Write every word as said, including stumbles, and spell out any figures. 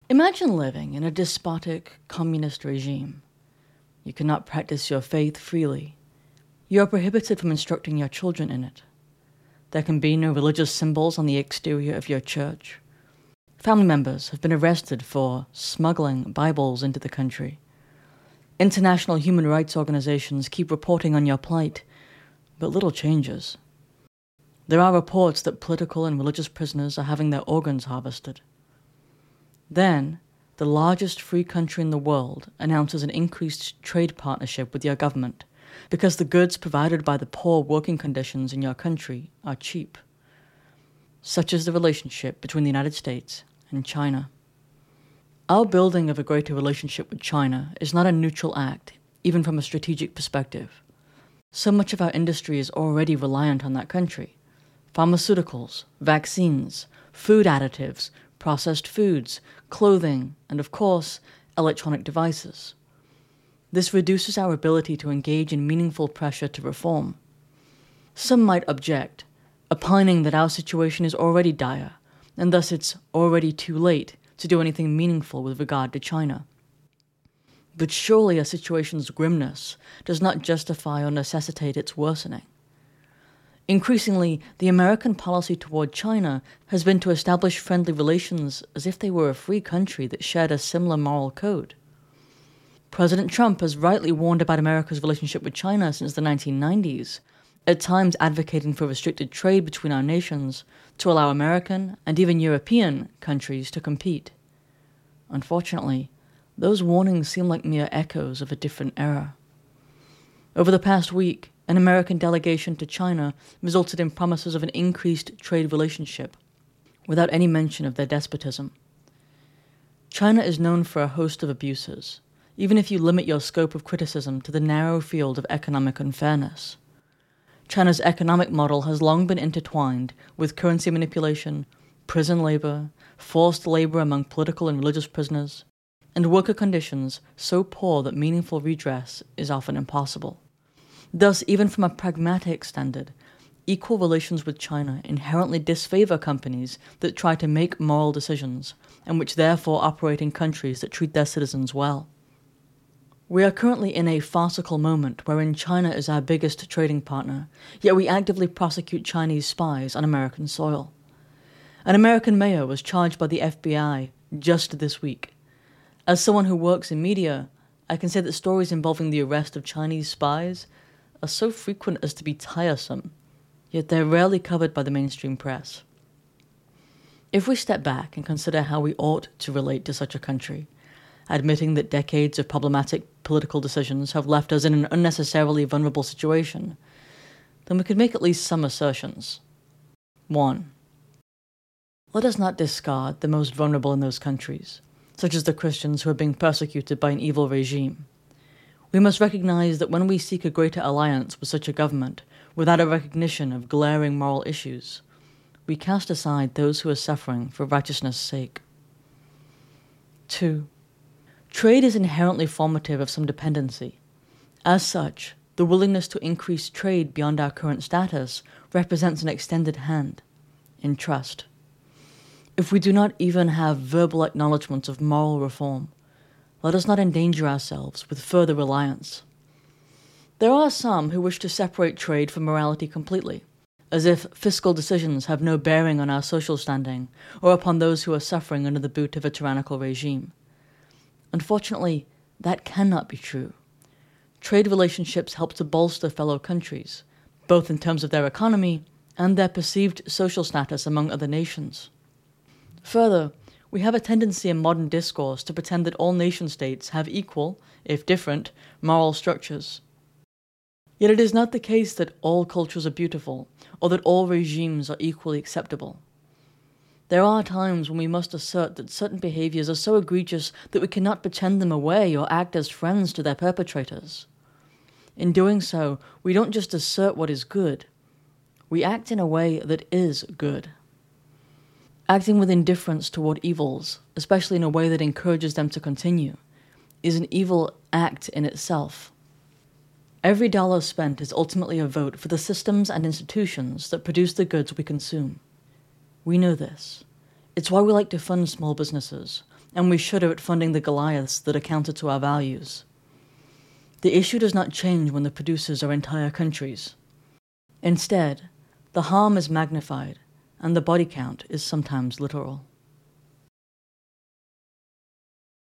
Imagine living in a despotic communist regime. You cannot practice your faith freely. You are prohibited from instructing your children in it. There can be no religious symbols on the exterior of your church. Family members have been arrested for smuggling Bibles into the country. International human rights organizations keep reporting on your plight, but little changes. There are reports that political and religious prisoners are having their organs harvested. Then, the largest free country in the world announces an increased trade partnership with your government because the goods provided by the poor working conditions in your country are cheap. Such is the relationship between the United States and China. Our building of a greater relationship with China is not a neutral act, even from a strategic perspective. So much of our industry is already reliant on that country. Pharmaceuticals, vaccines, food additives, processed foods, clothing, and of course, electronic devices. This reduces our ability to engage in meaningful pressure to reform. Some might object, opining that our situation is already dire, and thus it's already too late to do anything meaningful with regard to China. But surely a situation's grimness does not justify or necessitate its worsening. Increasingly, the American policy toward China has been to establish friendly relations as if they were a free country that shared a similar moral code. President Trump has rightly warned about America's relationship with China since the nineteen nineties, at times advocating for restricted trade between our nations to allow American and even European countries to compete. Unfortunately, those warnings seem like mere echoes of a different era. Over the past week, an American delegation to China resulted in promises of an increased trade relationship, without any mention of their despotism. China is known for a host of abuses, even if you limit your scope of criticism to the narrow field of economic unfairness. China's economic model has long been intertwined with currency manipulation, prison labor, forced labor among political and religious prisoners, and worker conditions so poor that meaningful redress is often impossible. Thus, even from a pragmatic standard, equal relations with China inherently disfavor companies that try to make moral decisions, and which therefore operate in countries that treat their citizens well. We are currently in a farcical moment wherein China is our biggest trading partner, yet we actively prosecute Chinese spies on American soil. An American mayor was charged by the F B I just this week. As someone who works in media, I can say that stories involving the arrest of Chinese spies are so frequent as to be tiresome, yet they're rarely covered by the mainstream press. If we step back and consider how we ought to relate to such a country, admitting that decades of problematic political decisions have left us in an unnecessarily vulnerable situation, then we could make at least some assertions. One, let us not discard the most vulnerable in those countries, such as the Christians who are being persecuted by an evil regime. We must recognize that when we seek a greater alliance with such a government, without a recognition of glaring moral issues, we cast aside those who are suffering for righteousness' sake. Two, trade is inherently formative of some dependency. As such, the willingness to increase trade beyond our current status represents an extended hand, in trust. If we do not even have verbal acknowledgments of moral reform, let us not endanger ourselves with further reliance. There are some who wish to separate trade from morality completely, as if fiscal decisions have no bearing on our social standing or upon those who are suffering under the boot of a tyrannical regime. Unfortunately, that cannot be true. Trade relationships help to bolster fellow countries, both in terms of their economy and their perceived social status among other nations. Further, we have a tendency in modern discourse to pretend that all nation-states have equal, if different, moral structures. Yet it is not the case that all cultures are beautiful, or that all regimes are equally acceptable. There are times when we must assert that certain behaviors are so egregious that we cannot pretend them away or act as friends to their perpetrators. In doing so, we don't just assert what is good, we act in a way that is good. Acting with indifference toward evils, especially in a way that encourages them to continue, is an evil act in itself. Every dollar spent is ultimately a vote for the systems and institutions that produce the goods we consume. We know this. It's why we like to fund small businesses, and we shudder at funding the Goliaths that are counter to our values. The issue does not change when the producers are entire countries. Instead, the harm is magnified, and the body count is sometimes literal.